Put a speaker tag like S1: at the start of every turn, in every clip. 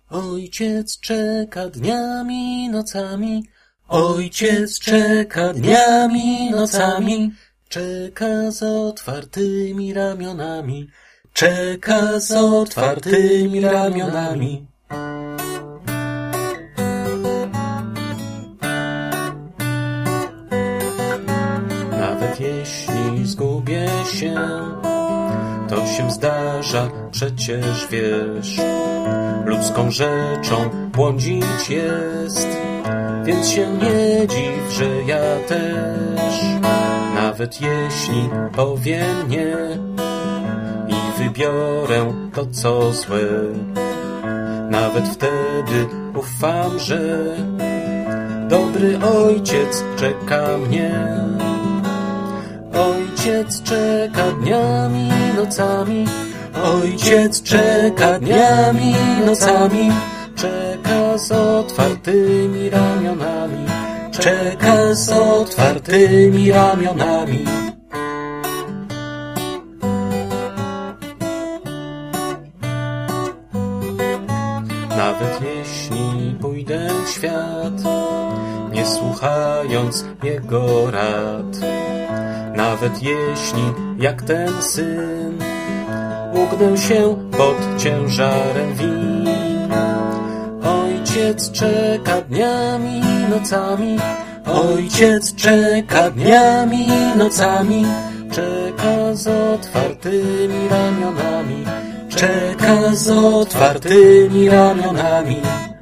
S1: Ojciec czeka dniami, nocami. Ojciec czeka dniami, nocami. Czeka z otwartymi ramionami. Czeka z otwartymi ramionami. Nawet jeśli zgubię się, to się zdarza, przecież wiesz. Ludzką rzeczą błądzić jest, więc się nie dziw, że ja też. Nawet jeśli powiem nie i wybiorę to, co złe, nawet wtedy ufam, że dobry ojciec czeka mnie. Ojciec czeka dniami, nocami. Ojciec czeka dniami, nocami. Czeka z otwartymi ramionami. Czeka z otwartymi ramionami. Nawet jeśli pójdę w świat, nie słuchając jego rad, nawet jeśli, jak ten syn, ugnę się pod ciężarem win. Ojciec czeka dniami, nocami. Ojciec czeka dniami, nocami. Czeka z otwartymi ramionami. Czeka z otwartymi ramionami.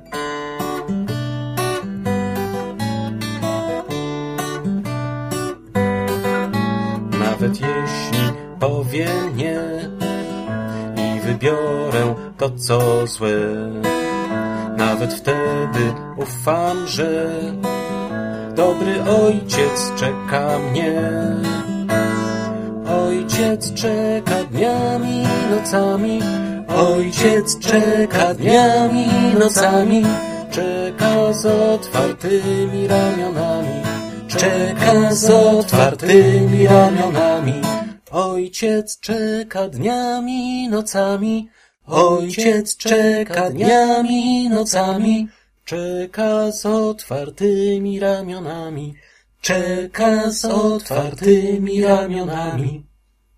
S1: Nawet jeśli powiem nie i wybiorę to, co złe, nawet wtedy ufam, że dobry ojciec czeka mnie. Ojciec czeka dniami, nocami. Ojciec czeka dniami, nocami. Czeka z otwartymi ramionami. Czeka z otwartymi ramionami. Ojciec czeka dniami, nocami. Ojciec czeka dniami, nocami. Czeka z otwartymi ramionami. Czeka z otwartymi ramionami.